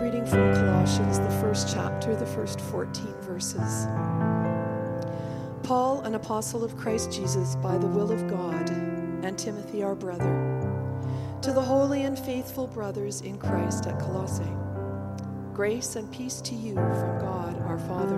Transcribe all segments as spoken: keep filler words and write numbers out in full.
reading from Colossians, the first chapter, the first fourteen verses. Paul, an apostle of Christ Jesus, by the will of God, and Timothy, our brother, to the holy and faithful brothers in Christ at Colossae, grace and peace to you from God, our Father.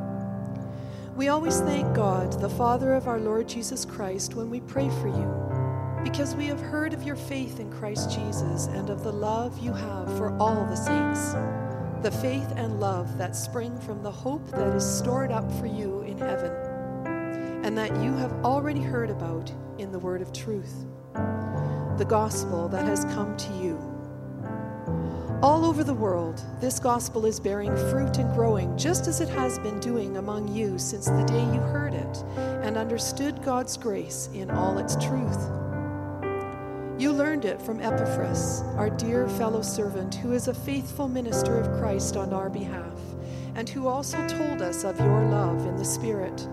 We always thank God, the Father of our Lord Jesus Christ, when we pray for you, because we have heard of your faith in Christ Jesus and of the love you have for all the saints, the faith and love that spring from the hope that is stored up for you in heaven, and that you have already heard about in the word of truth, the gospel that has come to you. All over the world, this gospel is bearing fruit and growing, just as it has been doing among you since the day you heard it and understood God's grace in all its truth. You learned it from Epaphras, our dear fellow servant, who is a faithful minister of Christ on our behalf, and who also told us of your love in the Spirit.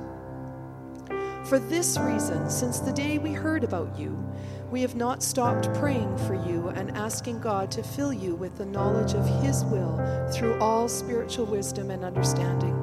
For this reason, since the day we heard about you, we have not stopped praying for you and asking God to fill you with the knowledge of His will through all spiritual wisdom and understanding.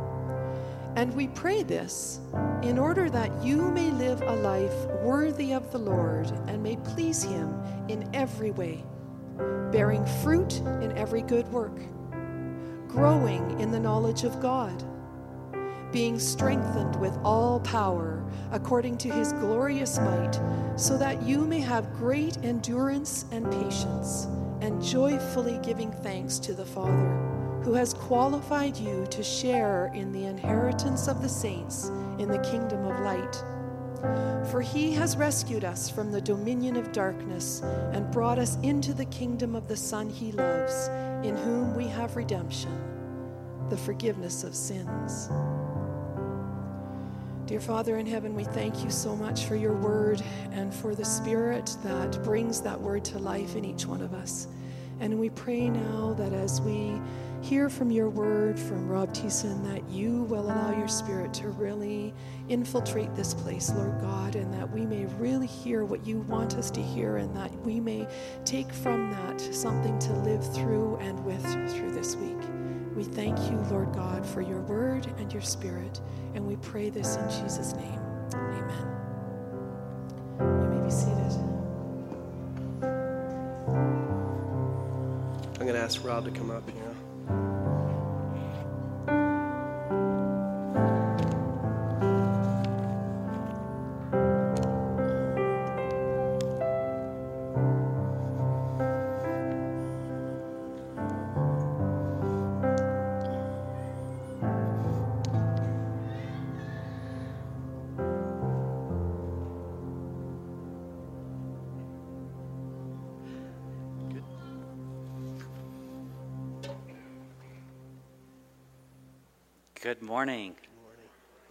And we pray this in order that you may live a life worthy of the Lord and may please Him in every way, bearing fruit in every good work, growing in the knowledge of God, being strengthened with all power according to His glorious might, so that you may have great endurance and patience, and joyfully giving thanks to the Father, who has qualified you to share in the inheritance of the saints in the kingdom of light. For He has rescued us from the dominion of darkness and brought us into the kingdom of the Son He loves, in whom we have redemption, the forgiveness of sins. Dear Father in heaven, we thank you so much for your word and for the Spirit that brings that word to life in each one of us. And we pray now that as we hear from your word from Rob Thiessen, that you will allow your Spirit to really infiltrate this place, Lord God, and that we may really hear what you want us to hear, and that we may take from that something to live through and with through this week. We thank you, Lord God, for your word and your Spirit, and we pray this in Jesus' name. Amen. You may be seated. I'm going to ask Rob to come up here. Good morning. Good morning.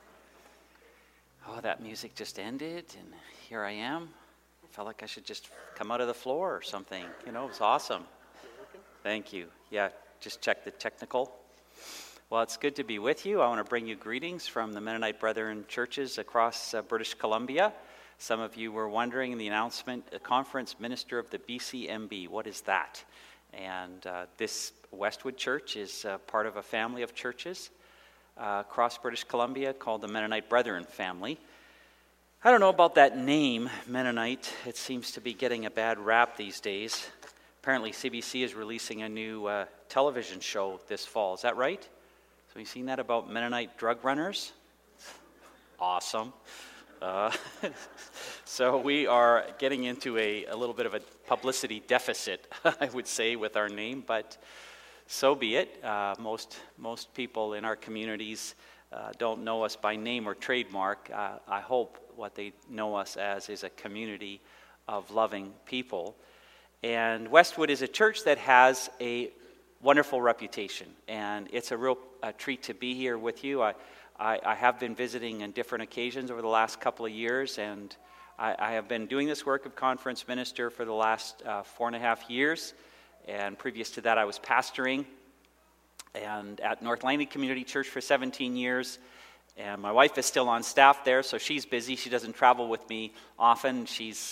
Oh, that music just ended, and here I am. I felt like I should just come out of the floor or something. You know, it was awesome. Thank you. Yeah, just check the technical. Well, it's good to be with you. I want to bring you greetings from the Mennonite Brethren churches across uh, British Columbia. Some of you were wondering the announcement, a conference minister of the B C M B. What is that? And uh, this Westwood Church is uh, part of a family of churches Uh, across British Columbia called the Mennonite Brethren family. I don't know about that name, Mennonite. It seems to be getting a bad rap these days. Apparently C B C is releasing a new uh, television show this fall. Is that right? So you've seen that about Mennonite drug runners? Awesome. Uh, so we are getting into a, a little bit of a publicity deficit, I would say, with our name, but so be it. Uh, most most people in our communities uh, don't know us by name or trademark. Uh, I hope what they know us as is a community of loving people. And Westwood is a church that has a wonderful reputation, and it's a real uh, treat to be here with you. I, I, I have been visiting on different occasions over the last couple of years, and I, I have been doing this work of conference minister for the last uh, four and a half years. And previous to that, I was pastoring and at North Langley Community Church for seventeen years. And my wife is still on staff there, so she's busy. She doesn't travel with me often. She's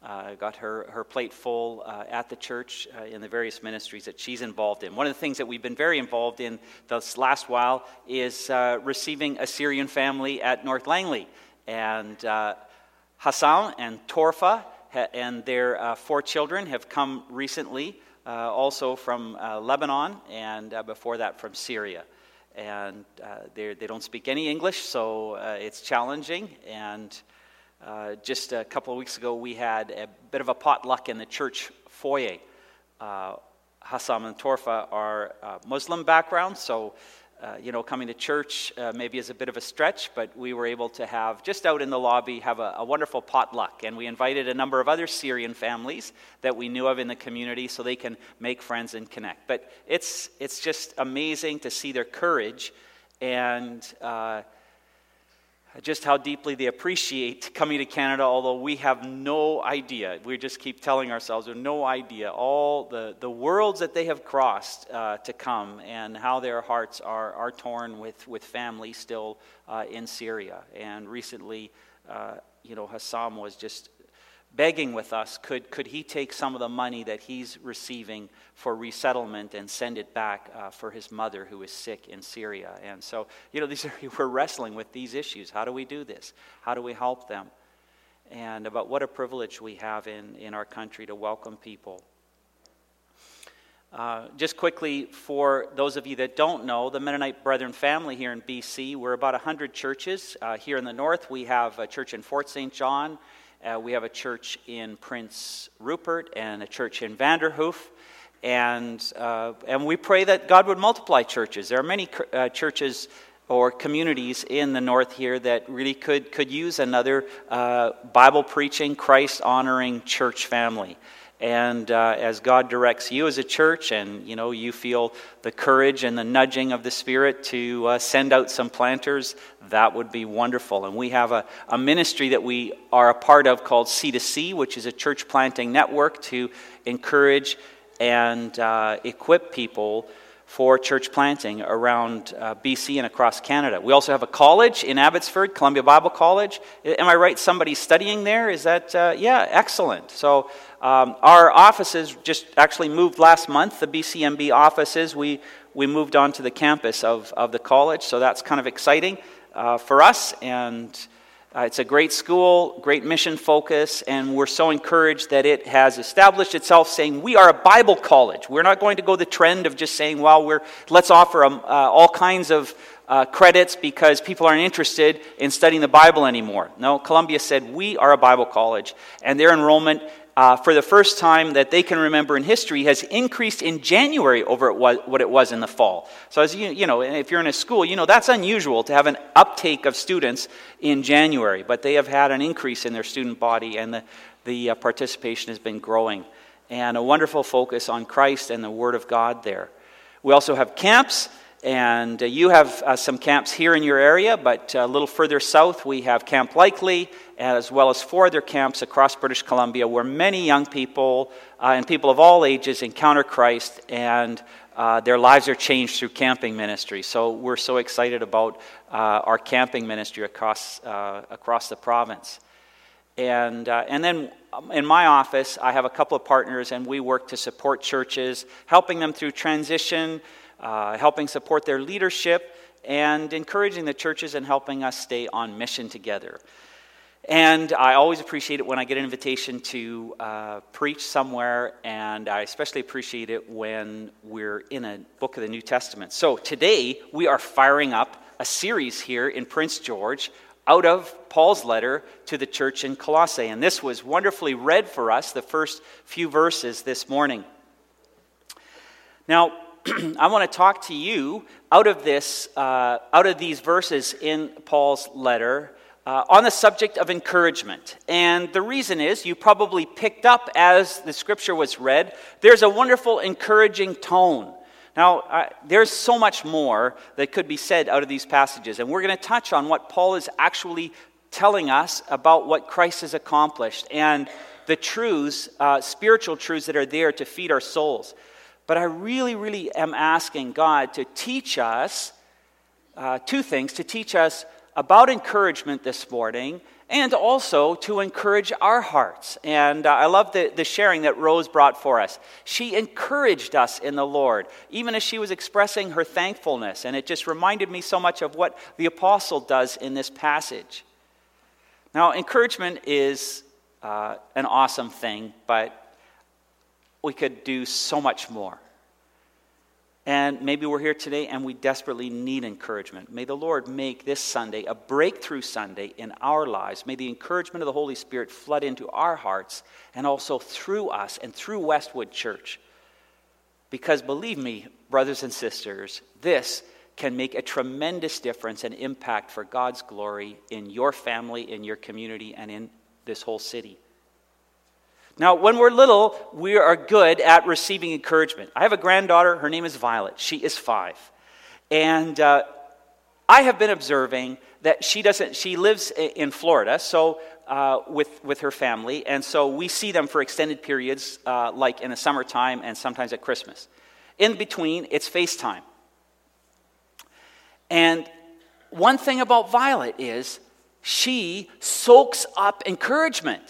uh, got her, her plate full uh, at the church uh, in the various ministries that she's involved in. One of the things that we've been very involved in this last while is uh, receiving a Syrian family at North Langley. And uh, Hassan and Torfa ha- and their uh, four children have come recently, uh, also from uh, Lebanon, and uh, before that from Syria. And uh, they they don't speak any English, so uh, it's challenging. And uh, just a couple of weeks ago, we had a bit of a potluck in the church foyer. Uh, Hassan and Torfa are uh, Muslim background, so uh, you know, coming to church uh, maybe is a bit of a stretch, but we were able to have, just out in the lobby, have a, a wonderful potluck. And we invited a number of other Syrian families that we knew of in the community so they can make friends and connect. But it's it's just amazing to see their courage and uh, just how deeply they appreciate coming to Canada, although we have no idea. We just keep telling ourselves we have no idea all the, the worlds that they have crossed uh, to come, and how their hearts are, are torn with, with family still uh, in Syria. And recently, uh, you know, Hassam was just begging with us, could could he take some of the money that he's receiving for resettlement and send it back uh, for his mother who is sick in Syria. And so, you know, these are, we're wrestling with these issues. How do we do this? How do we help them? And about what a privilege we have in, in our country to welcome people. Uh, just quickly, for those of you that don't know, the Mennonite Brethren family here in B C, we're about one hundred churches. Uh, here in the north, we have a church in Fort Saint John. Uh, we have a church in Prince Rupert and a church in Vanderhoof. And uh, and we pray that God would multiply churches. There are many uh, churches or communities in the north here that really could, could use another uh, Bible-preaching, Christ-honoring church family. And uh, as God directs you as a church, and you know you feel the courage and the nudging of the Spirit to uh, send out some planters, that would be wonderful. And we have a, a ministry that we are a part of called C to C, which is a church planting network to encourage and uh, equip people for church planting around uh, B C and across Canada. We also have a college in Abbotsford, Columbia Bible College. Am I right? Somebody's studying there? Is that, uh, yeah, excellent. So um, our offices just actually moved last month, the B C M B offices. We we moved on to the campus of, of the college, so that's kind of exciting uh, for us. And Uh, it's a great school, great mission focus, and we're so encouraged that it has established itself saying we are a Bible college. We're not going to go the trend of just saying, well, we're let's offer um, uh, all kinds of uh, credits because people aren't interested in studying the Bible anymore. No, Columbia said we are a Bible college, and their enrollment Uh, for the first time that they can remember in history, has increased in January over what it was in the fall. So as you, you know, if you're in a school, you know that's unusual to have an uptake of students in January. But they have had an increase in their student body, and the, the uh, participation has been growing. And a wonderful focus on Christ and the Word of God there. We also have camps. And uh, you have uh, some camps here in your area, but uh, a little further south we have Camp Likely, as well as four other camps across British Columbia where many young people uh, and people of all ages encounter Christ, and uh, their lives are changed through camping ministry. So we're so excited about uh, our camping ministry across uh, across the province. And uh, and then in my office, I have a couple of partners, and we work to support churches, helping them through transition, Uh, helping support their leadership, and encouraging the churches and helping us stay on mission together. And I always appreciate it when I get an invitation to uh, preach somewhere, and I especially appreciate it when we're in a book of the New Testament. So today we are firing up a series here in Prince George out of Paul's letter to the church in Colossae. And this was wonderfully read for us, the first few verses this morning. Now, I want to talk to you out of this, uh, out of these verses in Paul's letter uh, on the subject of encouragement. And the reason is, you probably picked up as the scripture was read, there's a wonderful encouraging tone. Now, uh, there's so much more that could be said out of these passages, and we're going to touch on what Paul is actually telling us about what Christ has accomplished and the truths, uh, spiritual truths that are there to feed our souls. But I really, really am asking God to teach us uh, two things, to teach us about encouragement this morning, and also to encourage our hearts. And uh, I love the, the sharing that Rose brought for us. She encouraged us in the Lord, even as she was expressing her thankfulness. And it just reminded me so much of what the apostle does in this passage. Now, encouragement is uh, an awesome thing, but we could do so much more. And maybe we're here today and we desperately need encouragement. May the Lord make this Sunday a breakthrough Sunday in our lives. May the encouragement of the Holy Spirit flood into our hearts and also through us and through Westwood Church. Because believe me, brothers and sisters, this can make a tremendous difference and impact for God's glory in your family, in your community, and in this whole city. Now, when we're little, we are good at receiving encouragement. I have a granddaughter. Her name is Violet. She is five. And uh, I have been observing that she doesn't, she lives in Florida, so uh, with, with her family. And so we see them for extended periods, uh, like in the summertime and sometimes at Christmas. In between, it's FaceTime. And one thing about Violet is she soaks up encouragement.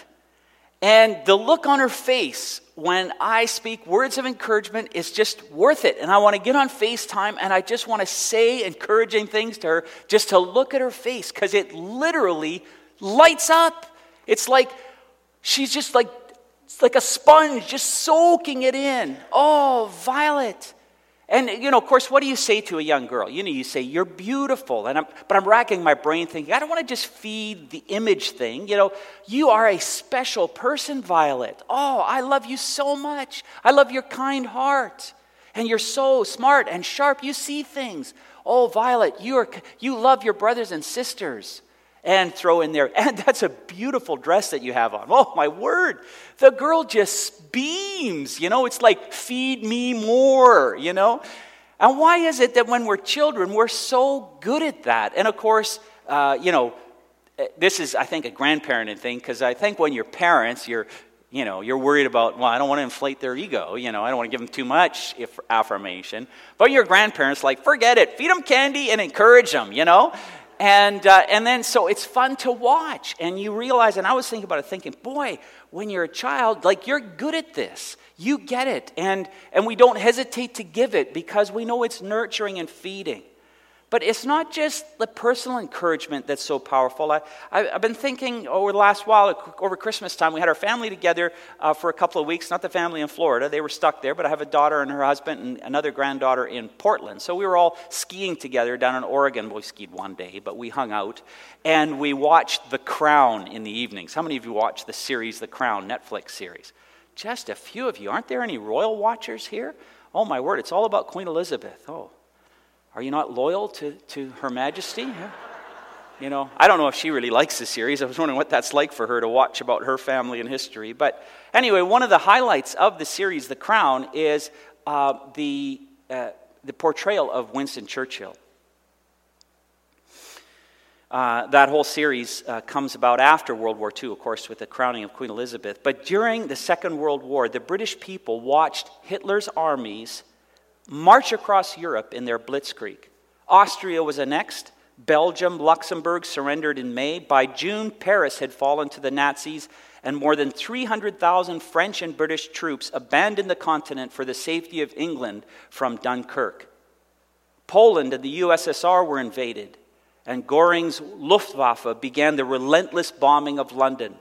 And the look on her face when I speak words of encouragement is just worth it. And I want to get on FaceTime and I just want to say encouraging things to her just to look at her face because it literally lights up. It's like she's just like, it's like a sponge just soaking it in. Oh, Violet. And, you know, of course, what do you say to a young girl? You know, you say, you're beautiful. And I'm, but I'm racking my brain thinking, I don't want to just feed the image thing. You know, you are a special person, Violet. Oh, I love you so much. I love your kind heart. And you're so smart and sharp. You see things. Oh, Violet, you are, you love your brothers and sisters. And throw in there, and that's a beautiful dress that you have on. Oh, my word. The girl just beams, you know. It's like, feed me more, you know. And why is it that when we're children, we're so good at that? And, of course, uh, you know, this is, I think, a grandparenting thing, because I think when you're parents, you're, you know, you're worried about, well, I don't want to inflate their ego, you know. I don't want to give them too much affirmation. But your grandparents, like, forget it. Feed them candy and encourage them, you know. And uh, and then, so it's fun to watch. And you realize, and I was thinking about it, thinking, boy, when you're a child, like, you're good at this. You get it. And, and we don't hesitate to give it because we know it's nurturing and feeding. But it's not just the personal encouragement that's so powerful. I, I, I've been thinking over the last while, over Christmas time, we had our family together uh, for a couple of weeks, not the family in Florida. They were stuck there, but I have a daughter and her husband and another granddaughter in Portland. So we were all skiing together down in Oregon. Well, we skied one day, but we hung out. And we watched The Crown in the evenings. How many of you watched the series, The Crown, Netflix series? Just a few of you. Aren't there any royal watchers here? Oh, my word, it's all about Queen Elizabeth. Oh. Are you not loyal to, to Her Majesty? Yeah. You know, I don't know if she really likes the series. I was wondering what that's like for her to watch about her family and history. But anyway, one of the highlights of the series, The Crown, is uh, the uh, the portrayal of Winston Churchill. Uh, that whole series uh, comes about after World War Two, of course, with the crowning of Queen Elizabeth. But during the Second World War, the British people watched Hitler's armies march across Europe in their blitzkrieg. Austria was annexed. Belgium, Luxembourg surrendered in May. By June, Paris had fallen to the Nazis, and more than three hundred thousand French and British troops abandoned the continent for the safety of England from Dunkirk. Poland and the U S S R were invaded, and Göring's Luftwaffe began the relentless bombing of London.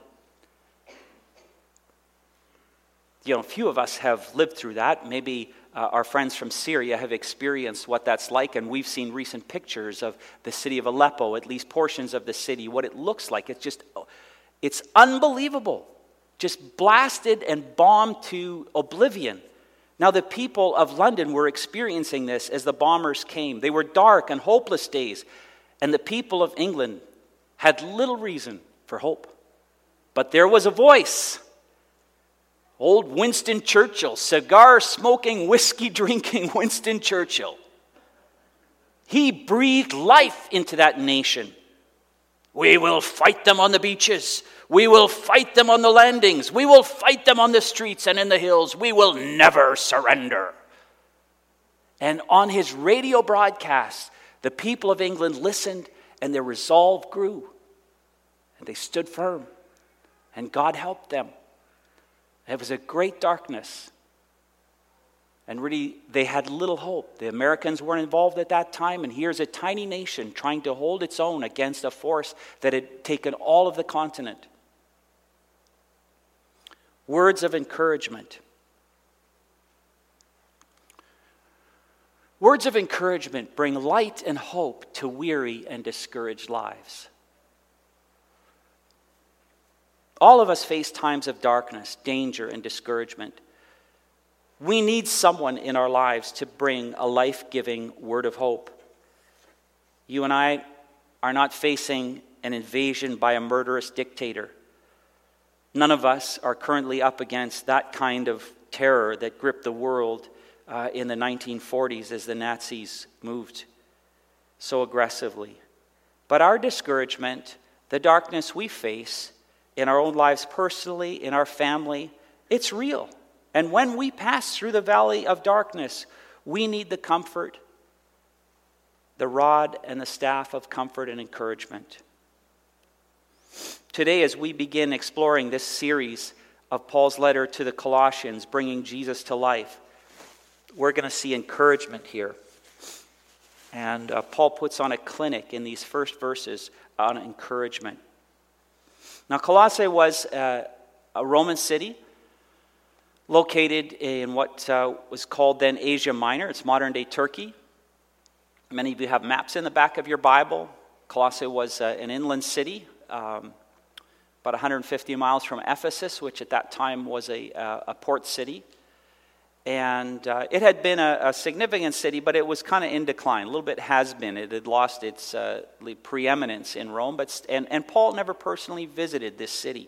You know, a few of us have lived through that. Maybe Uh, our friends from Syria have experienced what that's like, and we've seen recent pictures of the city of Aleppo, at least portions of the city, what it looks like. It's just, it's unbelievable. Just blasted and bombed to oblivion. Now, the people of London were experiencing this as the bombers came. They were dark and hopeless days, and the people of England had little reason for hope. But there was a voice. Old Winston Churchill, cigar-smoking, whiskey-drinking Winston Churchill. He breathed life into that nation. We will fight them on the beaches. We will fight them on the landings. We will fight them on the streets and in the hills. We will never surrender. And on his radio broadcast, the people of England listened and their resolve grew. And they stood firm. And God helped them. It was a great darkness. And really, they had little hope. The Americans weren't involved at that time, and here's a tiny nation trying to hold its own against a force that had taken all of the continent. Words of encouragement. Words of encouragement bring light and hope to weary and discouraged lives. All of us face times of darkness, danger, and discouragement. We need someone in our lives to bring a life-giving word of hope. You and I are not facing an invasion by a murderous dictator. None of us are currently up against that kind of terror that gripped the world uh, in the nineteen forties as the Nazis moved so aggressively. But our discouragement, the darkness we face in our own lives personally, in our family, it's real. And when we pass through the valley of darkness, we need the comfort, the rod and the staff of comfort and encouragement. Today, as we begin exploring this series of Paul's letter to the Colossians, bringing Jesus to life, we're going to see encouragement here. And uh, Paul puts on a clinic in these first verses on encouragement. Now, Colossae was uh, a Roman city located in what uh, was called then Asia Minor. It's modern-day Turkey. Many of you have maps in the back of your Bible. Colossae was uh, an inland city, um, about one hundred fifty miles from Ephesus, which at that time was a, uh, a port city. And uh, it had been a, a significant city, but it was kind of in decline. A little bit has been. It had lost its uh, preeminence in Rome. But and, and Paul never personally visited this city.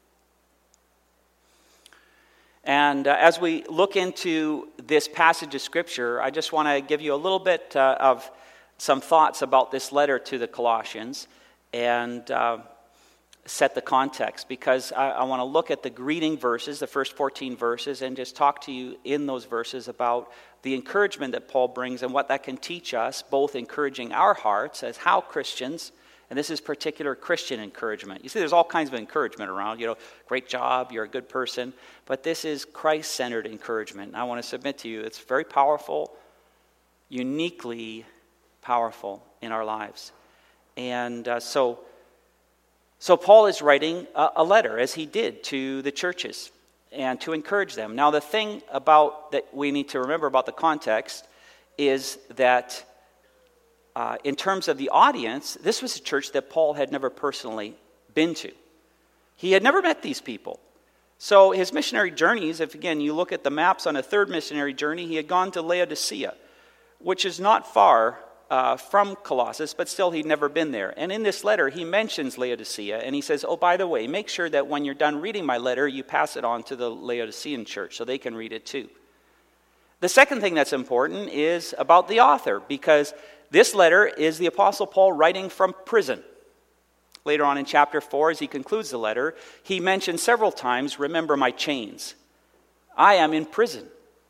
And uh, as we look into this passage of Scripture, I just want to give you a little bit uh, of some thoughts about this letter to the Colossians and uh, set the context, because I, I want to look at the greeting verses, the first fourteen verses, and just talk to you in those verses about the encouragement that Paul brings and what that can teach us, both encouraging our hearts as how Christians, and this is particular Christian encouragement. You see, there's all kinds of encouragement around, you know, great job, you're a good person, but this is Christ-centered encouragement. And I want to submit to you, it's very powerful, uniquely powerful in our lives. And uh, so, so Paul is writing a, a letter, as he did to the churches, and to encourage them. Now, the thing about that we need to remember about the context is that Uh, in terms of the audience, this was a church that Paul had never personally been to. He had never met these people. So his missionary journeys, if again you look at the maps on a third missionary journey, he had gone to Laodicea, which is not far uh, from Colossus, but still he'd never been there. And in this letter, he mentions Laodicea, and he says, oh, by the way, make sure that when you're done reading my letter, you pass it on to the Laodicean church so they can read it too. The second thing that's important is about the author, because this letter is the Apostle Paul writing from prison. Later on in chapter four, as he concludes the letter, he mentions several times, remember my chains. I am in prison.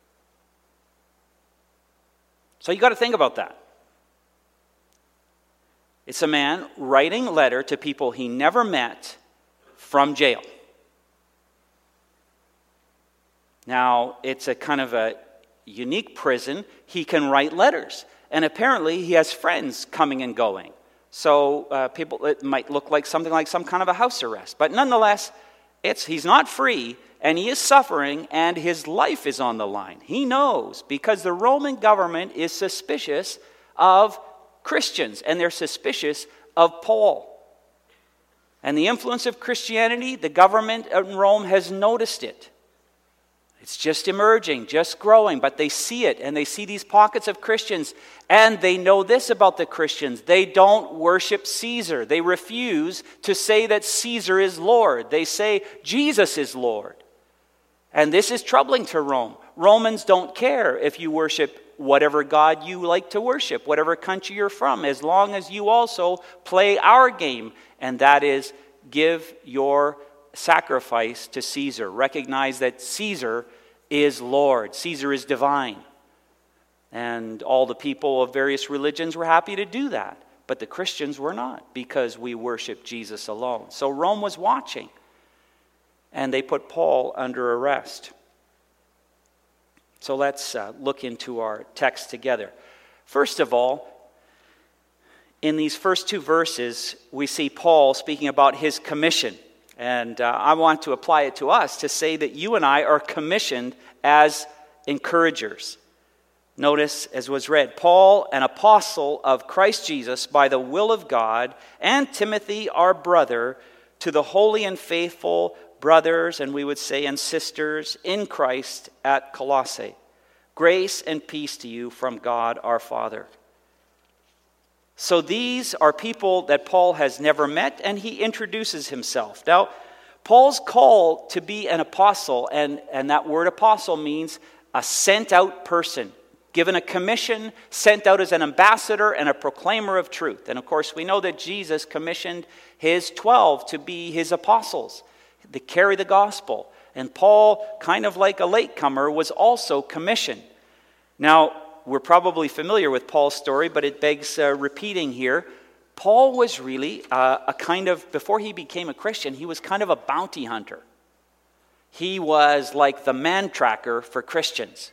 So you got to think about that. It's a man writing a letter to people he never met from jail. Now, it's a kind of a unique prison. He can write letters. And apparently he has friends coming and going. So uh, people, it might look like something like some kind of a house arrest. But nonetheless, it's he's not free, and he is suffering, and his life is on the line. He knows, because the Roman government is suspicious of Christians, and they're suspicious of Paul. And the influence of Christianity, the government in Rome has noticed it. It's just emerging, just growing, but they see it, and they see these pockets of Christians, and they know this about the Christians. They don't worship Caesar. They refuse to say that Caesar is Lord. They say Jesus is Lord. And this is troubling to Rome. Romans don't care if you worship whatever God you like to worship, whatever country you're from, as long as you also play our game, and that is give your sacrifice to Caesar. Recognize that Caesar is Lord. Caesar is divine. And all the people of various religions were happy to do that. but the Christians were not, because we worship Jesus alone. So Rome was watching, and they put Paul under arrest. So let's uh, look into our text together. First of all, in these first two verses, we see Paul speaking about his commission. And uh, I want to apply it to us to say that you and I are commissioned as encouragers. Notice, as was read, Paul, an apostle of Christ Jesus by the will of God, and Timothy, our brother, to the holy and faithful brothers, and we would say, and sisters in Christ at Colossae. Grace and peace to you from God our Father. So these are people that Paul has never met, and he introduces himself. Now, Paul's call to be an apostle, and, and that word apostle means a sent out person, given a commission, sent out as an ambassador and a proclaimer of truth. And of course, we know that Jesus commissioned his twelve to be his apostles, to carry the gospel. And Paul, kind of like a latecomer, was also commissioned. Now, we're probably familiar with Paul's story, but it begs uh, repeating here. Paul was really uh, a kind of, before he became a Christian, he was kind of a bounty hunter. He was like the man tracker for Christians.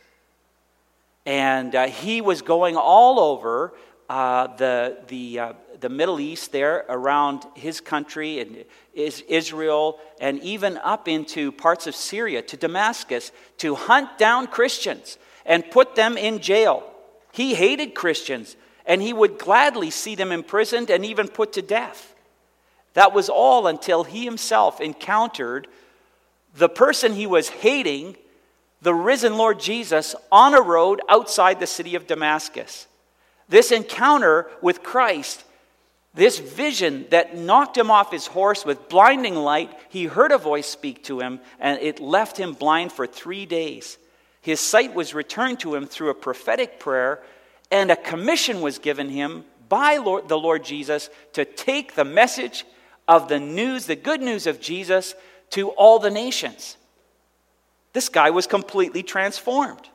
And uh, he was going all over uh, the the uh, the Middle East there, around his country and is Israel, and even up into parts of Syria to Damascus, to hunt down Christians and put them in jail. He hated Christians, and he would gladly see them imprisoned and even put to death. That was all until he himself encountered the person he was hating, the risen Lord Jesus, on a road outside the city of Damascus. This encounter with Christ, this vision that knocked him off his horse with blinding light, he heard a voice speak to him, and it left him blind for three days. His sight was returned to him through a prophetic prayer, and a commission was given him by Lord, the Lord Jesus to take the message of the news, the good news of Jesus, to all the nations. This guy was completely transformed.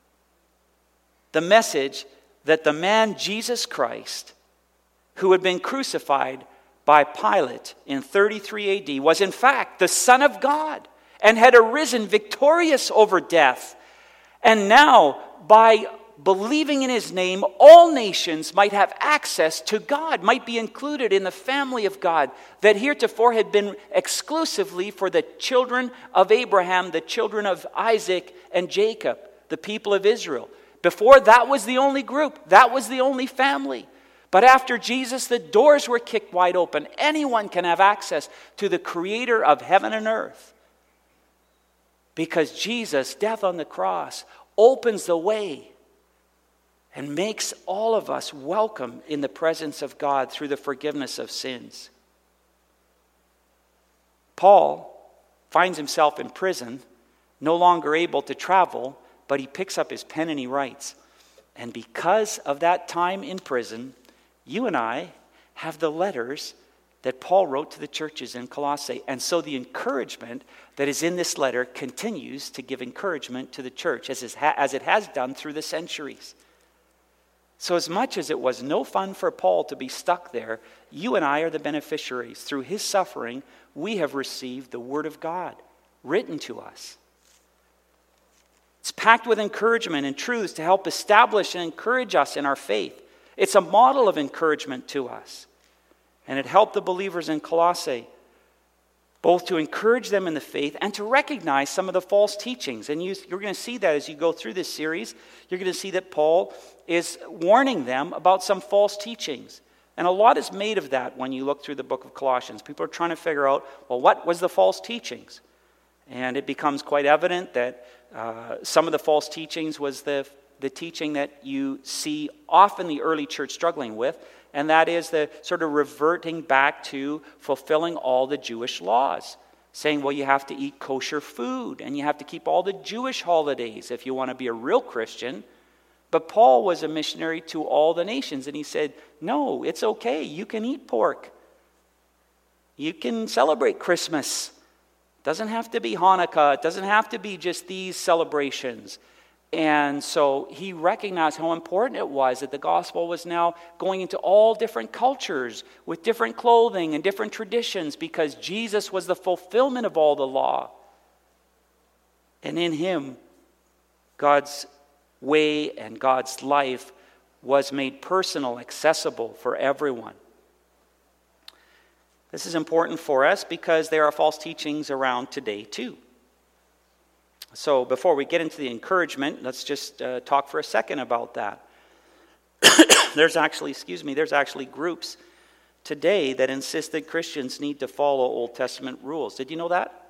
The message that the man Jesus Christ, who had been crucified by Pilate in thirty-three A D, was in fact the Son of God and had arisen victorious over death. And now, by believing in his name, all nations might have access to God, might be included in the family of God that heretofore had been exclusively for the children of Abraham, the children of Isaac and Jacob, the people of Israel. Before, that was the only group. That was the only family. But after Jesus, the doors were kicked wide open. Anyone can have access to the creator of heaven and earth. Because Jesus' death on the cross opens the way and makes all of us welcome in the presence of God through the forgiveness of sins. Paul finds himself in prison, no longer able to travel, but he picks up his pen and he writes. And because of that time in prison, you and I have the letters that Paul wrote to the churches in Colossae. And so the encouragement that is in this letter continues to give encouragement to the church, as it has done through the centuries. So as much as it was no fun for Paul to be stuck there, you and I are the beneficiaries. Through his suffering, we have received the word of God written to us. It's packed with encouragement and truths to help establish and encourage us in our faith. It's a model of encouragement to us. And it helped the believers in Colossae both to encourage them in the faith and to recognize some of the false teachings. And you, you're going to see that as you go through this series. You're going to see that Paul is warning them about some false teachings. And a lot is made of that when you look through the book of Colossians. People are trying to figure out, well, what was the false teachings? And it becomes quite evident that uh, some of the false teachings was the, the teaching that you see often the early church struggling with, and that is the sort of reverting back to fulfilling all the Jewish laws. Saying, well, you have to eat kosher food, and you have to keep all the Jewish holidays if you want to be a real Christian. But Paul was a missionary to all the nations, and he said, no, it's okay. You can eat pork. You can celebrate Christmas. It doesn't have to be Hanukkah. It doesn't have to be just these celebrations. And so he recognized how important it was that the gospel was now going into all different cultures with different clothing and different traditions, because Jesus was the fulfillment of all the law. And in him, God's way and God's life was made personal, accessible for everyone. This is important for us because there are false teachings around today too. So before we get into the encouragement, let's just uh, talk for a second about that. there's actually, excuse me, there's actually groups today that insist that Christians need to follow Old Testament rules. Did you know that?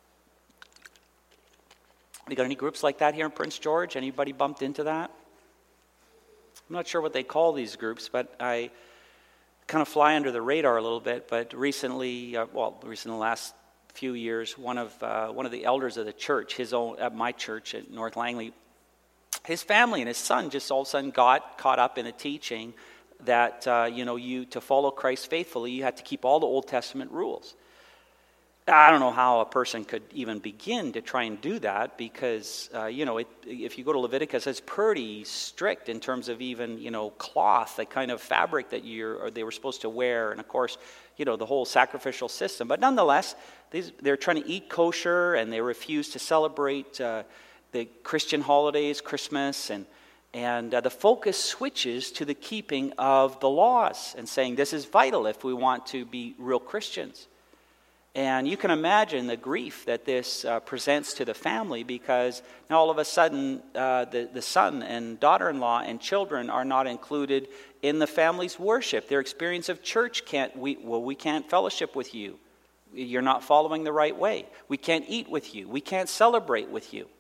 You got any groups like that here in Prince George? Anybody bumped into that? I'm not sure what they call these groups, but I kind of fly under the radar a little bit. But recently, uh, well, recently, the last few years, one of uh, one of the elders of the church, his own at my church at North Langley, his family and his son just all of a sudden got caught up in a teaching that uh, you know you to follow Christ faithfully, you had to keep all the Old Testament rules. I don't know how a person could even begin to try and do that, because uh, you know it, if you go to Leviticus, it's pretty strict in terms of even you know cloth, the kind of fabric that you're or they were supposed to wear, and of course you know the whole sacrificial system. But nonetheless, these, they're trying to eat kosher, and they refuse to celebrate uh, the Christian holidays, Christmas, and and uh, the focus switches to the keeping of the laws, and saying this is vital if we want to be real Christians. And you can imagine the grief that this uh, presents to the family, because now all of a sudden uh, the, the son and daughter-in-law and children are not included in the family's worship. Their experience of church can't, we, well, we can't fellowship with you. You're not following the right way. We can't eat with you. We can't celebrate with you.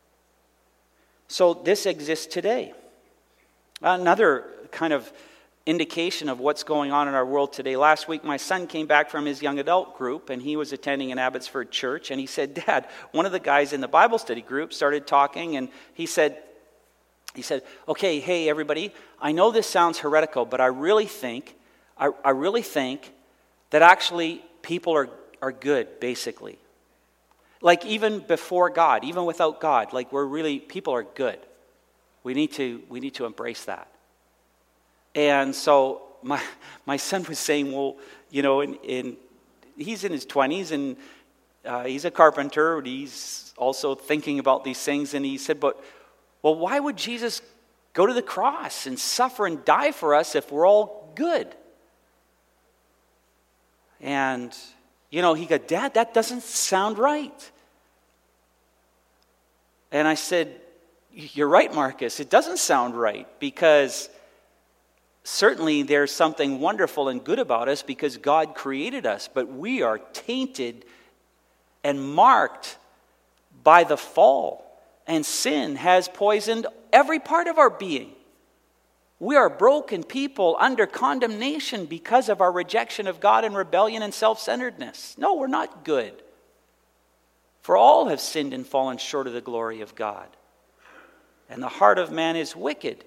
So this exists today. Another kind of indication of what's going on in our world today. Last week, my son came back from his young adult group, and he was attending an Abbotsford church, and he said, Dad, one of the guys in the Bible study group started talking, and he said, he said, okay, hey, everybody, I know this sounds heretical, but I really think, I, I really think that actually people are, are good, basically. Like even before God, even without God, like we're really, people are good. We need to, we need to embrace that. And so my my son was saying, well, you know, in, in he's in his twenties, and uh, he's a carpenter, and he's also thinking about these things. And he said, but, well, why would Jesus go to the cross and suffer and die for us if we're all good? And, you know, he got, Dad, that doesn't sound right. And I said, you're right, Marcus, it doesn't sound right, because certainly there's something wonderful and good about us because God created us, but we are tainted and marked by the fall, and sin has poisoned every part of our being. We are broken people under condemnation because of our rejection of God and rebellion and self-centeredness. No, we're not good. For all have sinned and fallen short of the glory of God. And the heart of man is wicked.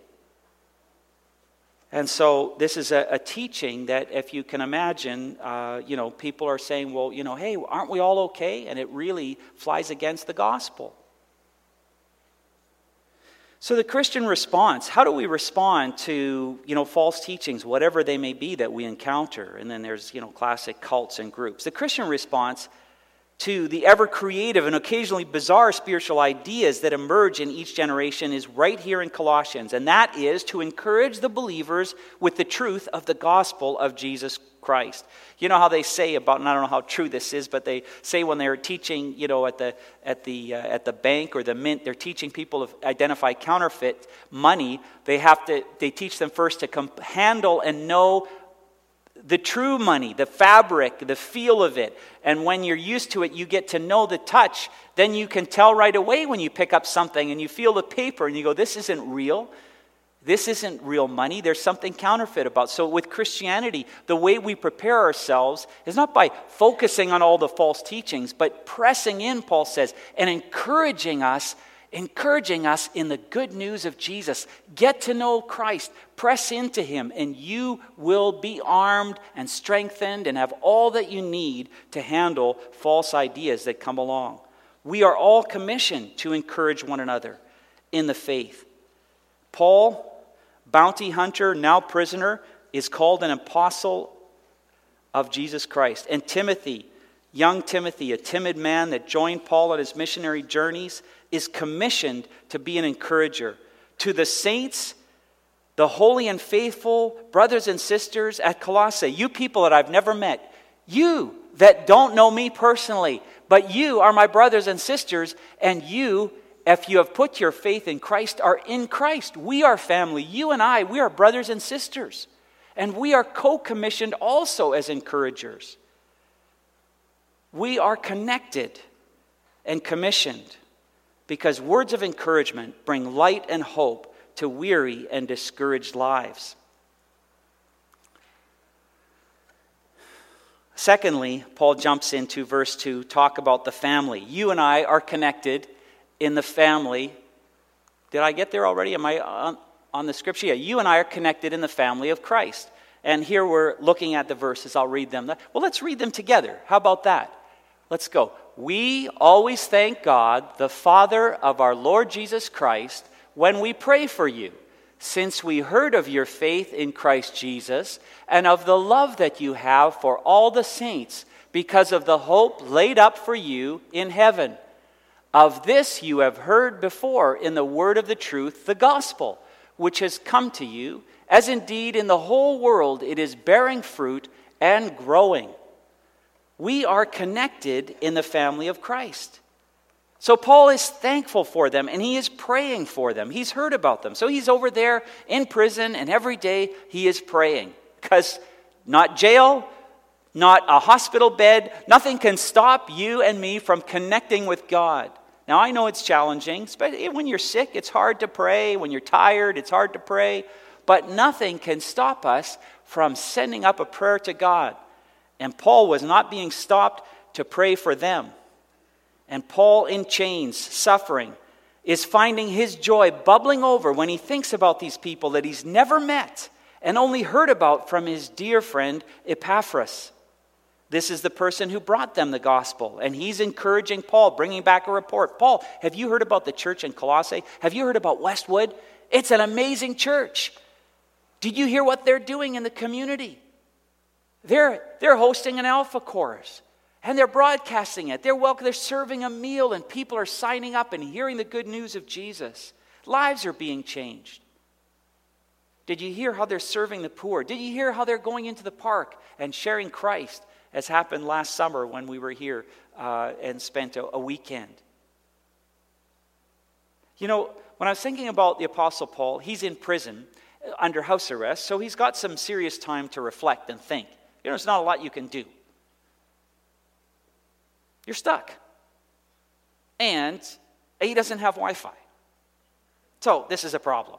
And so this is a, a teaching that, if you can imagine, uh, you know, people are saying, well, you know, hey, aren't we all okay? And it really flies against the gospel. So the Christian response, how do we respond to, you know, false teachings, whatever they may be that we encounter? And then there's, you know, classic cults and groups. The Christian response to the ever-creative and occasionally bizarre spiritual ideas that emerge in each generation is right here in Colossians, and that is to encourage the believers with the truth of the gospel of Jesus Christ. You know how they say about, and I don't know how true this is, but they say when they're teaching, you know, at the at the uh, at the bank or the mint, they're teaching people to identify counterfeit money. They have to they teach them first to comp- handle and know the true money, the fabric, the feel of it. And when you're used to it, you get to know the touch. Then you can tell right away when you pick up something and you feel the paper and you go, this isn't real. This isn't real money. There's something counterfeit about it. So with Christianity, the way we prepare ourselves is not by focusing on all the false teachings, but pressing in, Paul says, and encouraging us encouraging us in the good news of Jesus. Get to know Christ. Press into him, and you will be armed and strengthened and have all that you need to handle false ideas that come along. We are all commissioned to encourage one another in the faith. Paul, bounty hunter, now prisoner, is called an apostle of Jesus Christ. And Timothy, young Timothy, a timid man that joined Paul on his missionary journeys, is commissioned to be an encourager to the saints, the holy and faithful brothers and sisters at Colossae. You people that I've never met, you that don't know me personally, but you are my brothers and sisters, and you, if you have put your faith in Christ, are in Christ. We are family. You and I, we are brothers and sisters. And we are co-commissioned also as encouragers. We are connected and commissioned because words of encouragement bring light and hope to weary and discouraged lives. Secondly, Paul jumps into verse two, talk about the family. You and I are connected in the family. Did I get there already? Am I on, on the scripture? Yeah, you and I are connected in the family of Christ. And here we're looking at the verses. I'll read them. Well, let's read them together. How about that? Let's go. We always thank God, the Father of our Lord Jesus Christ, when we pray for you, since we heard of your faith in Christ Jesus and of the love that you have for all the saints because of the hope laid up for you in heaven. Of this you have heard before in the word of the truth, the gospel, which has come to you, as indeed in the whole world it is bearing fruit and growing. We are connected in the family of Christ. So Paul is thankful for them, and he is praying for them. He's heard about them. So he's over there in prison, and every day he is praying. Because not jail, not a hospital bed, nothing can stop you and me from connecting with God. Now, I know it's challenging. Especially when you're sick, it's hard to pray. When you're tired, it's hard to pray. But nothing can stop us from sending up a prayer to God. And Paul was not being stopped to pray for them. And Paul in chains, suffering, is finding his joy bubbling over when he thinks about these people that he's never met and only heard about from his dear friend Epaphras. This is the person who brought them the gospel, and he's encouraging Paul, bringing back a report. Paul, have you heard about the church in Colossae? Have you heard about Westwood? It's an amazing church. Did you hear what they're doing in the community? They're, they're hosting an Alpha course. And they're broadcasting it. They're welcome. They're serving a meal, and people are signing up and hearing the good news of Jesus. Lives are being changed. Did you hear how they're serving the poor? Did you hear how they're going into the park and sharing Christ, as happened last summer when we were here uh, and spent a, a weekend? You know, when I was thinking about the Apostle Paul, he's in prison under house arrest, so he's got some serious time to reflect and think. You know, there's not a lot you can do. You're stuck. And he doesn't have Wi-Fi. So this is a problem.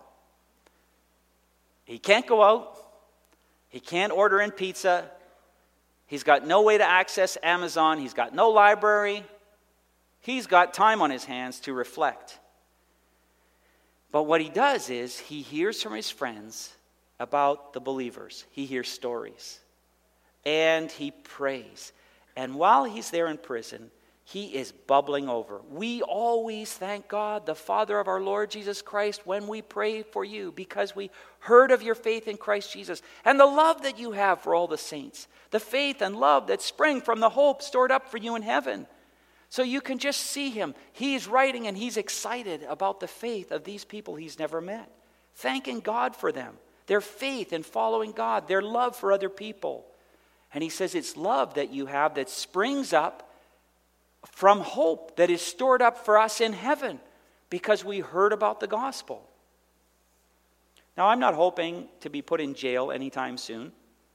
He can't go out. He can't order in pizza. He's got no way to access Amazon. He's got no library. He's got time on his hands to reflect. But what he does is he hears from his friends about the believers. He hears stories. And he prays. And while he's there in prison, he is bubbling over. We always thank God, the Father of our Lord Jesus Christ, when we pray for you, because we heard of your faith in Christ Jesus and the love that you have for all the saints, the faith and love that spring from the hope stored up for you in heaven. So you can just see him. He's writing and he's excited about the faith of these people he's never met, thanking God for them, their faith in following God, their love for other people. And he says it's love that you have that springs up from hope that is stored up for us in heaven because we heard about the gospel. Now, I'm not hoping to be put in jail anytime soon.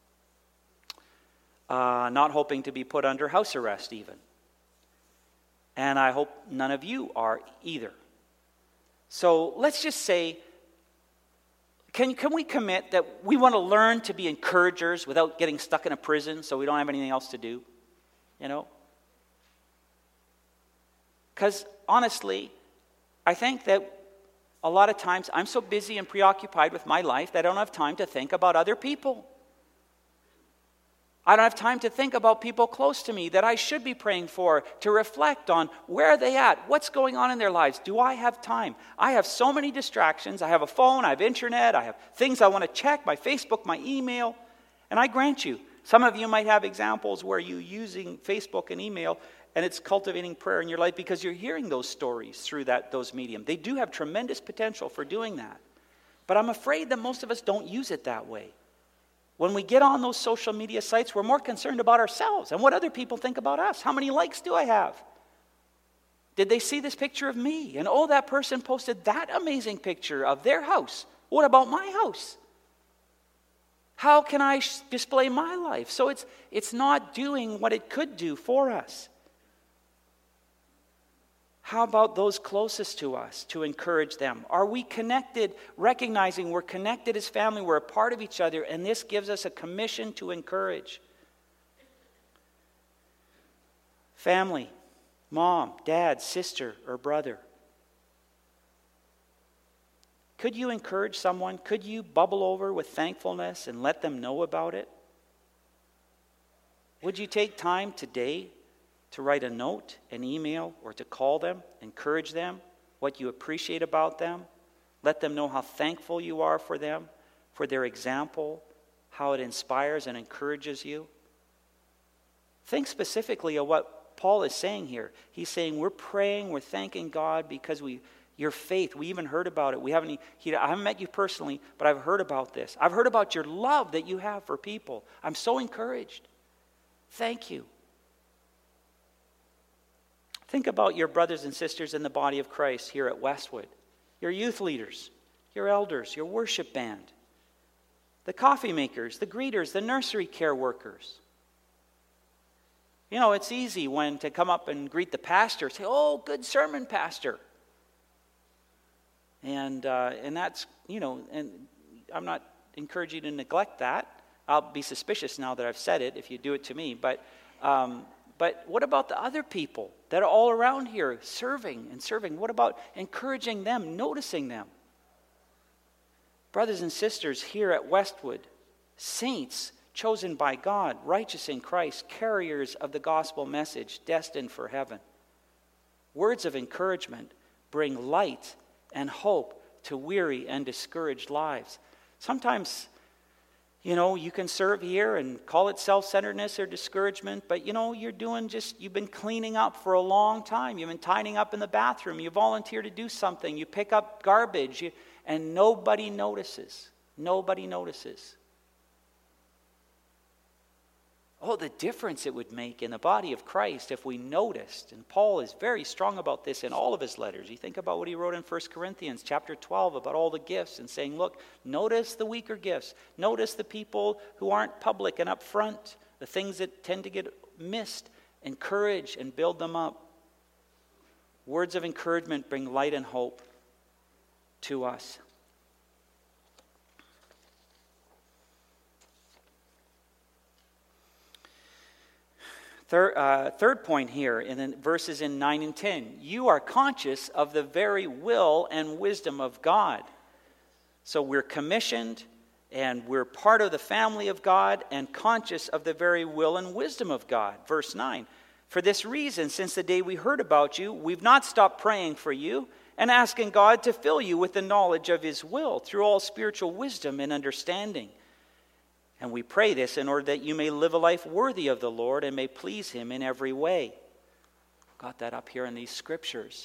Uh, not hoping to be put under house arrest even. And I hope none of you are either. So let's just say, Can, can we commit that we want to learn to be encouragers without getting stuck in a prison so we don't have anything else to do? You know? Because honestly, I think that a lot of times I'm so busy and preoccupied with my life that I don't have time to think about other people. I don't have time to think about people close to me that I should be praying for, to reflect on where are they at, what's going on in their lives. Do I have time? I have so many distractions. I have a phone, I have internet, I have things I want to check, my Facebook, my email. And I grant you, some of you might have examples where you're using Facebook and email and it's cultivating prayer in your life because you're hearing those stories through that those medium. They do have tremendous potential for doing that. But I'm afraid that most of us don't use it that way. When we get on those social media sites, we're more concerned about ourselves and what other people think about us. How many likes do I have? Did they see this picture of me? And oh, that person posted that amazing picture of their house. What about my house? How can I sh- display my life? So it's it's not doing what it could do for us. How about those closest to us, to encourage them? Are we connected, recognizing we're connected as family, we're a part of each other, and this gives us a commission to encourage? Family, mom, dad, sister, or brother. Could you encourage someone? Could you bubble over with thankfulness and let them know about it? Would you take time today to write a note, an email, or to call them, encourage them, what you appreciate about them, let them know how thankful you are for them, for their example, how it inspires and encourages you? Think specifically of what Paul is saying here. He's saying we're praying, we're thanking God because we, your faith, we even heard about it. We haven't, he, I haven't met you personally, but I've heard about this. I've heard about your love that you have for people. I'm so encouraged. Thank you. Think about your brothers and sisters in the body of Christ here at Westwood, your youth leaders, your elders, your worship band, the coffee makers, the greeters, the nursery care workers. You know, it's easy when to come up and greet the pastor, say, "Oh, good sermon, pastor." And uh, and that's, you know, and I'm not encouraging you to neglect that. I'll be suspicious now that I've said it if you do it to me, but um, but what about the other people that are all around here serving and serving? What about encouraging them, noticing them? Brothers and sisters here at Westwood, saints chosen by God, righteous in Christ, carriers of the gospel message, destined for heaven. Words of encouragement bring light and hope to weary and discouraged lives. Sometimes, you know, you can serve here and call it self-centeredness or discouragement, but you know, you're doing just, you've been cleaning up for a long time. You've been tidying up in the bathroom. You volunteer to do something. You pick up garbage, you, and nobody notices. Nobody notices. Oh, the difference it would make in the body of Christ if we noticed. And Paul is very strong about this in all of his letters. You think about what he wrote in First Corinthians chapter twelve about all the gifts and saying, look, notice the weaker gifts. Notice the people who aren't public and up front, the things that tend to get missed. Encourage and build them up. Words of encouragement bring light and hope to us. Third, uh, third point here in the verses in nine and ten. You are conscious of the very will and wisdom of God. So we're commissioned and we're part of the family of God and conscious of the very will and wisdom of God. Verse nine. For this reason, since the day we heard about you, we've not stopped praying for you and asking God to fill you with the knowledge of His will through all spiritual wisdom and understanding. And we pray this in order that you may live a life worthy of the Lord and may please Him in every way. Got that up here in these scriptures.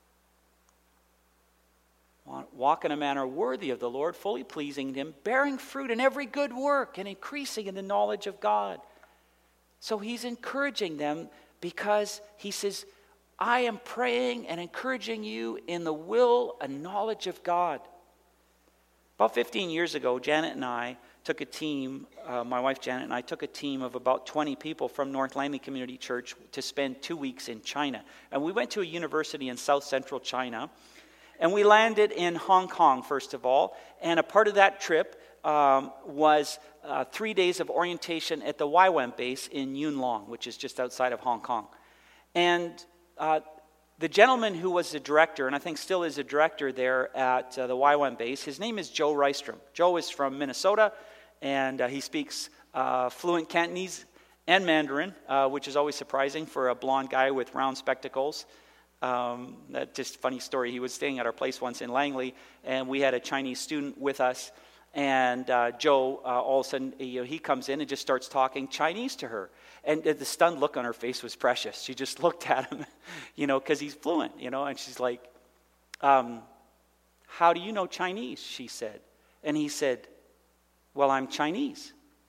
Walk in a manner worthy of the Lord, fully pleasing Him, bearing fruit in every good work and increasing in the knowledge of God. So He's encouraging them because He says, I am praying and encouraging you in the will and knowledge of God. About fifteen years ago, Janet and I took a team, uh, my wife Janet and I took a team of about twenty people from North Langley Community Church to spend two weeks in China. And we went to a university in south central China. And we landed in Hong Kong, first of all. And a part of that trip um, was uh, three days of orientation at the Y WAM base in Yuen Long, which is just outside of Hong Kong. And uh, the gentleman who was the director, and I think still is a director there at uh, the Y WAM base, his name is Joe Rystrom. Joe is from Minnesota. And uh, he speaks uh, fluent Cantonese and Mandarin, uh, which is always surprising for a blonde guy with round spectacles. Um, that just funny story. He was staying at our place once in Langley, and we had a Chinese student with us. And uh, Joe, uh, all of a sudden, you know, he comes in and just starts talking Chinese to her. And the stunned look on her face was precious. She just looked at him, you know, because he's fluent, you know. And she's like, um, how do you know Chinese, she said. And he said, well, I'm Chinese.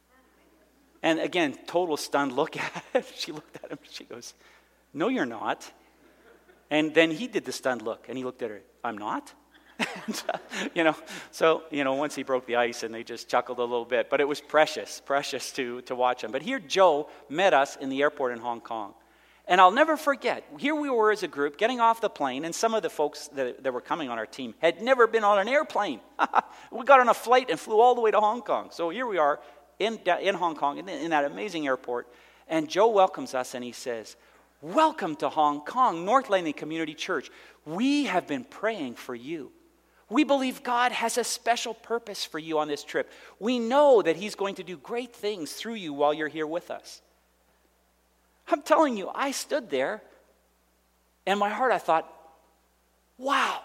And again, total stunned look at her. She looked at him, she goes, no, you're not. And then he did the stunned look, and he looked at her, I'm not? And, uh, you know, so, you know, once he broke the ice and they just chuckled a little bit, but it was precious, precious to, to watch him. But here Joe met us in the airport in Hong Kong. And I'll never forget, here we were as a group getting off the plane, and some of the folks that, that were coming on our team had never been on an airplane. We got on a flight and flew all the way to Hong Kong. So here we are in, in Hong Kong, in, in that amazing airport, and Joe welcomes us and he says, welcome to Hong Kong, North Langley Community Church. We have been praying for you. We believe God has a special purpose for you on this trip. We know that he's going to do great things through you while you're here with us. I'm telling you, I stood there, and in my heart I thought, wow,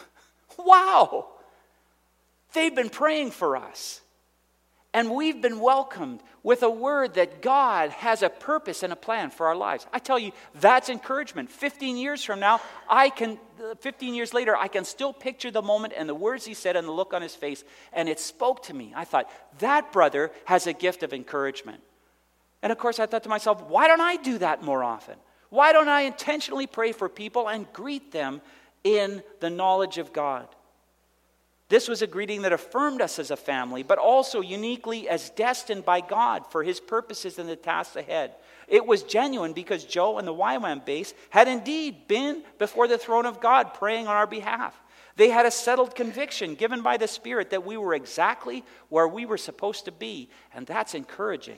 wow. They've been praying for us. And we've been welcomed with a word that God has a purpose and a plan for our lives. I tell you, that's encouragement. fifteen years from now, I can, fifteen years later, I can still picture the moment and the words he said and the look on his face, and it spoke to me. I thought, that brother has a gift of encouragement. And of course, I thought to myself, why don't I do that more often? Why don't I intentionally pray for people and greet them in the knowledge of God? This was a greeting that affirmed us as a family, but also uniquely as destined by God for his purposes and the tasks ahead. It was genuine because Joe and the Y WAM base had indeed been before the throne of God praying on our behalf. They had a settled conviction given by the Spirit that we were exactly where we were supposed to be, and that's encouraging.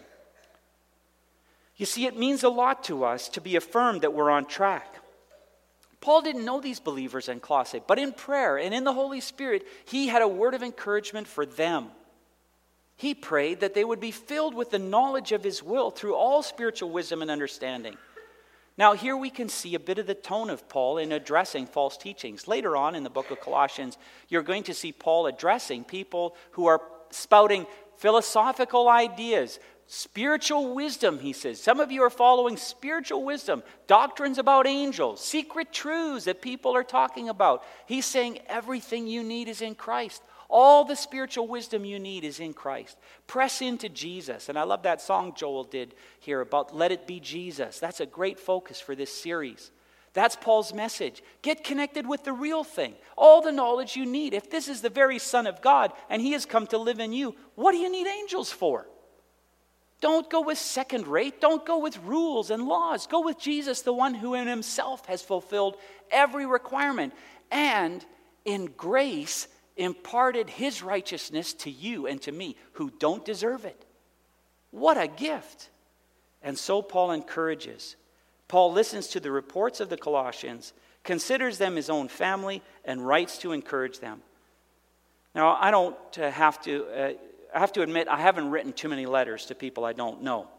You see, it means a lot to us to be affirmed that we're on track. Paul didn't know these believers in Colossae, but in prayer and in the Holy Spirit, he had a word of encouragement for them. He prayed that they would be filled with the knowledge of his will through all spiritual wisdom and understanding. Now, here we can see a bit of the tone of Paul in addressing false teachings. Later on in the book of Colossians, you're going to see Paul addressing people who are spouting philosophical ideas, spiritual wisdom, he says. Some of you are following spiritual wisdom, doctrines about angels, secret truths that people are talking about. He's saying everything you need is in Christ. All the spiritual wisdom you need is in Christ. Press into Jesus. And I love that song Joel did here about Let It Be Jesus. That's a great focus for this series. That's Paul's message. Get connected with the real thing. All the knowledge you need. If this is the very Son of God and he has come to live in you, what do you need angels for? Don't go with second rate. Don't go with rules and laws. Go with Jesus, the one who in himself has fulfilled every requirement and in grace imparted his righteousness to you and to me who don't deserve it. What a gift. And so Paul encourages. Paul listens to the reports of the Colossians, considers them his own family, and writes to encourage them. Now, I don't uh, have to... Uh, I have to admit, I haven't written too many letters to people I don't know.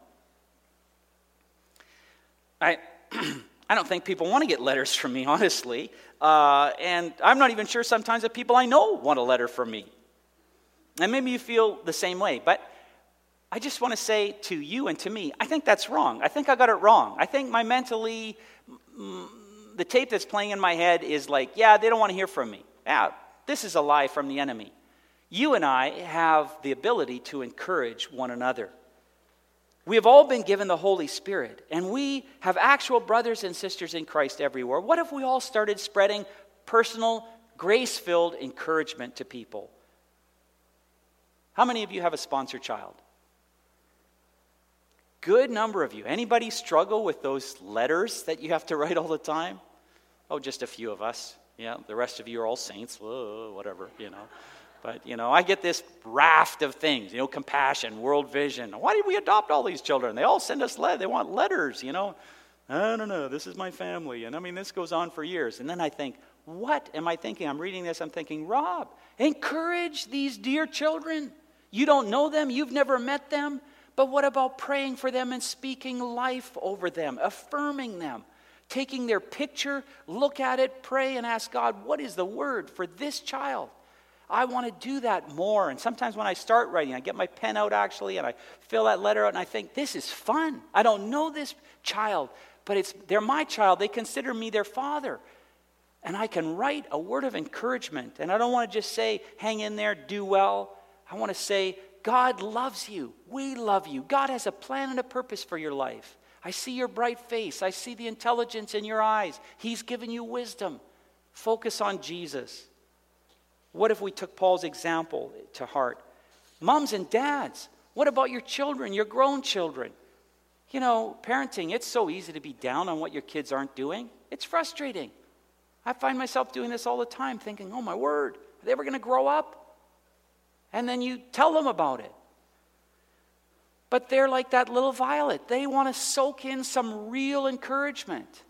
I I don't think people want to get letters from me, honestly. Uh, and I'm not even sure sometimes that people I know want a letter from me. And maybe you feel the same way. But I just want to say to you and to me, I think that's wrong. I think I got it wrong. I think my mentally, mm, the tape that's playing in my head is like, yeah, they don't want to hear from me. Yeah, this is a lie from the enemy. You and I have the ability to encourage one another. We have all been given the Holy Spirit, and we have actual brothers and sisters in Christ everywhere. What if we all started spreading personal, grace-filled encouragement to people? How many of you have a sponsor child? Good number of you. Anybody struggle with those letters that you have to write all the time? Oh, just a few of us. Yeah, the rest of you are all saints. Whoa, whatever, you know. But, you know, I get this raft of things, you know, compassion, world vision. Why did we adopt all these children? They all send us letters. They want letters, you know. I don't know. This is my family. And, I mean, this goes on for years. And then I think, what am I thinking? I'm reading this. I'm thinking, Rob, encourage these dear children. You don't know them. You've never met them. But what about praying for them and speaking life over them, affirming them, taking their picture, look at it, pray, and ask God, what is the word for this child? I want to do that more. And sometimes when I start writing, I get my pen out actually, and I fill that letter out, and I think, this is fun. I don't know this child, but it's they're my child. They consider me their father. And I can write a word of encouragement. And I don't want to just say, hang in there, do well. I want to say, God loves you. We love you. God has a plan and a purpose for your life. I see your bright face. I see the intelligence in your eyes. He's given you wisdom. Focus on Jesus. What if we took Paul's example to heart? Moms and dads, what about your children, your grown children? You know, parenting, it's so easy to be down on what your kids aren't doing. It's frustrating. I find myself doing this all the time, thinking, oh my word, are they ever going to grow up? And then you tell them about it. But they're like that little violet. They want to soak in some real encouragement.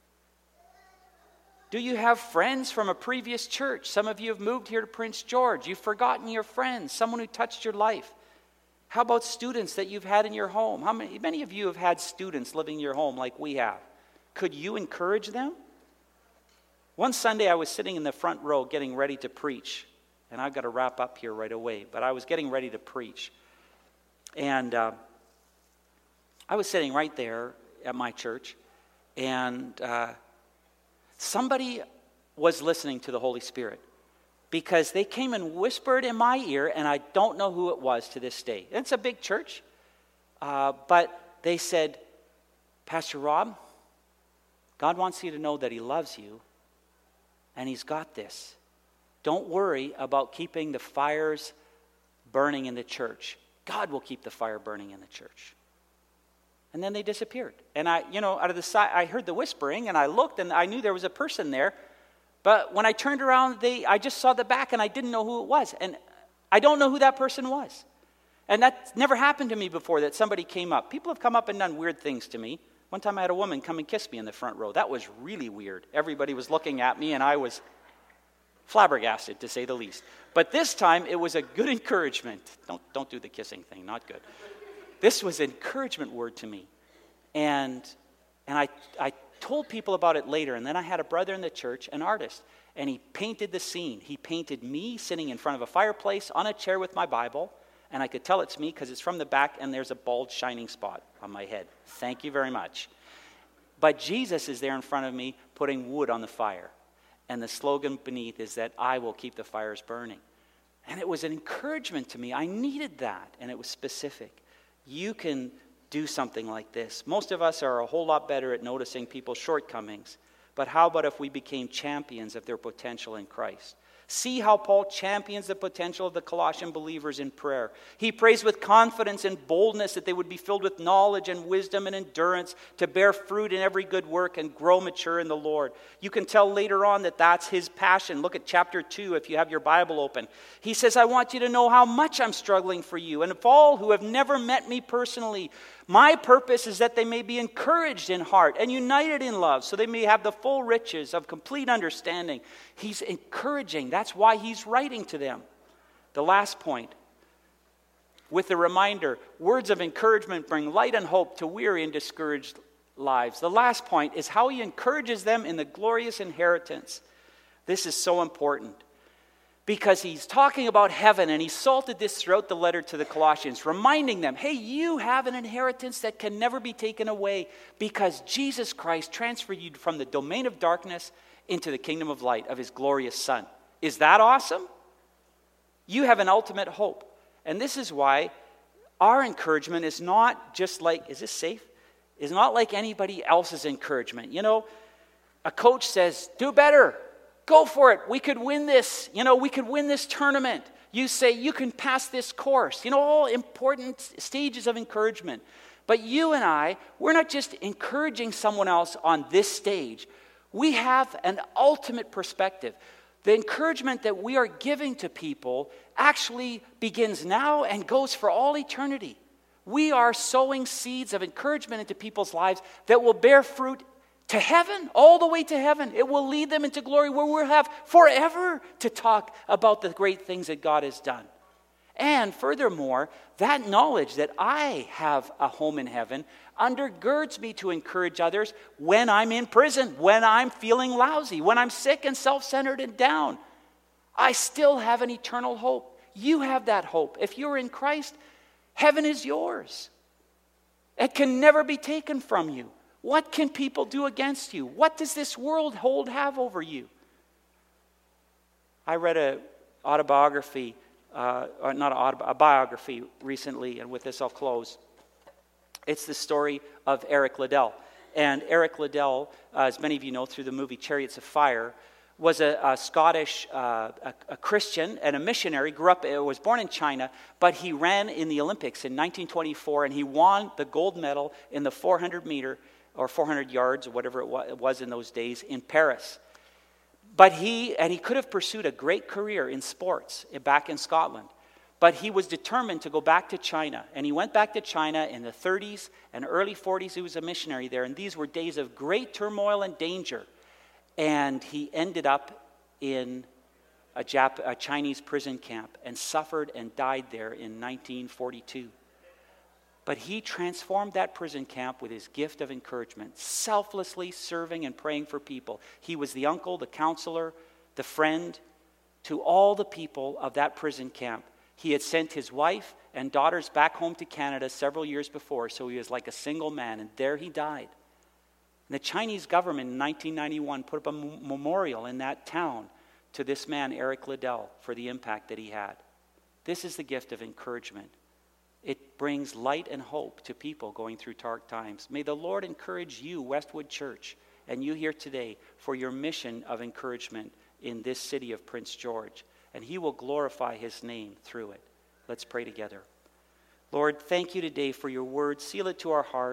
Do you have friends from a previous church? Some of you have moved here to Prince George. You've forgotten your friends, someone who touched your life. How about students that you've had in your home? How many, many of you have had students living in your home like we have? Could you encourage them? One Sunday I was sitting in the front row getting ready to preach. And I've got to wrap up here right away. But I was getting ready to preach. And uh, I was sitting right there at my church. And uh, somebody was listening to the Holy Spirit. Because they came and whispered in my ear, and I don't know who it was to this day. It's a big church. Uh, but they said, Pastor Rob, God wants you to know that he loves you, and he's got this. Don't worry about keeping the fires burning in the church. God will keep the fire burning in the church. And then they disappeared. And I, you know, out of the side, I heard the whispering, and I looked, and I knew there was a person there. But when I turned around, they, I just saw the back, and I didn't know who it was. And I don't know who that person was. And that never happened to me before, that somebody came up. People have come up and done weird things to me. One time I had a woman come and kiss me in the front row. That was really weird. Everybody was looking at me, and I was flabbergasted, to say the least. But this time, it was a good encouragement. Don't, don't do the kissing thing, not good. This was an encouragement word to me. And, and I, I told people about it later, and then I had a brother in the church, an artist, and he painted the scene. He painted me sitting in front of a fireplace on a chair with my Bible, and I could tell it's me because it's from the back, and there's a bald shining spot on my head. Thank you very much. But Jesus is there in front of me putting wood on the fire. And the slogan beneath is that I will keep the fires burning. And it was an encouragement to me. I needed that, and it was specific. You can do something like this. Most of us are a whole lot better at noticing people's shortcomings. But how about if we became champions of their potential in Christ? See how Paul champions the potential of the Colossian believers in prayer. He prays with confidence and boldness that they would be filled with knowledge and wisdom and endurance to bear fruit in every good work and grow mature in the Lord. You can tell later on that that's his passion. Look at chapter two if you have your Bible open. He says, I want you to know how much I'm struggling for you. And of all who have never met me personally, my purpose is that they may be encouraged in heart and united in love, so they may have the full riches of complete understanding. He's encouraging. That's why he's writing to them. The last point, with the reminder, words of encouragement bring light and hope to weary and discouraged lives. The last point is how he encourages them in the glorious inheritance. This is so important. Because he's talking about heaven, and he salted this throughout the letter to the Colossians, reminding them, hey, you have an inheritance that can never be taken away because Jesus Christ transferred you from the domain of darkness into the kingdom of light of his glorious Son. Is that awesome? You have an ultimate hope. And this is why our encouragement is not just like, is this safe? Is not like anybody else's encouragement. You know, a coach says, do better. Go for it. We could win this. You know, we could win this tournament. You say, you can pass this course. You know, all important stages of encouragement. But you and I, we're not just encouraging someone else on this stage. We have an ultimate perspective. The encouragement that we are giving to people actually begins now and goes for all eternity. We are sowing seeds of encouragement into people's lives that will bear fruit to heaven, all the way to heaven. It will lead them into glory where we'll have forever to talk about the great things that God has done. And furthermore, that knowledge that I have a home in heaven undergirds me to encourage others when I'm in prison, when I'm feeling lousy, when I'm sick and self-centered and down. I still have an eternal hope. You have that hope. If you're in Christ, heaven is yours. It can never be taken from you. What can people do against you? What does this world hold have over you? I read an autobiography, uh, or not an autobi- a biography recently, and with this I'll close. It's the story of Eric Liddell. And Eric Liddell, uh, as many of you know through the movie Chariots of Fire, was a, a Scottish, uh, a, a Christian and a missionary, grew up, uh, was born in China, but he ran in the Olympics in nineteen twenty-four, and he won the gold medal in the four hundred meter, or four hundred yards, or whatever it was in those days, in Paris. But he, and he could have pursued a great career in sports back in Scotland, but he was determined to go back to China. And he went back to China in the thirties and early forties. He was a missionary there, and these were days of great turmoil and danger. And he ended up in a, Jap- a Chinese prison camp and suffered and died there in nineteen forty-two. But he transformed that prison camp with his gift of encouragement, selflessly serving and praying for people. He was the uncle, the counselor, the friend to all the people of that prison camp. He had sent his wife and daughters back home to Canada several years before, so he was like a single man, and there he died. And the Chinese government in nineteen ninety-one put up a m- memorial in that town to this man, Eric Liddell, for the impact that he had. This is the gift of encouragement. It brings light and hope to people going through dark times. May the Lord encourage you, Westwood Church, and you here today for your mission of encouragement in this city of Prince George. And he will glorify his name through it. Let's pray together. Lord, thank you today for your word. Seal it to our hearts.